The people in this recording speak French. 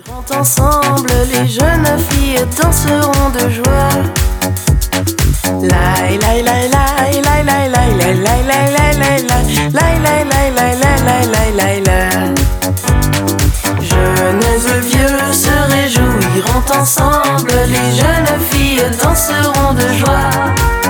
Ensemble, les jeunes filles danseront de joie. Lai lai lai lai lai lai lai lai lai lai lai lai lai lai lai lai lai lai lai lai. Jeunes et vieux se réjouiront ensemble, les jeunes filles danseront de joie.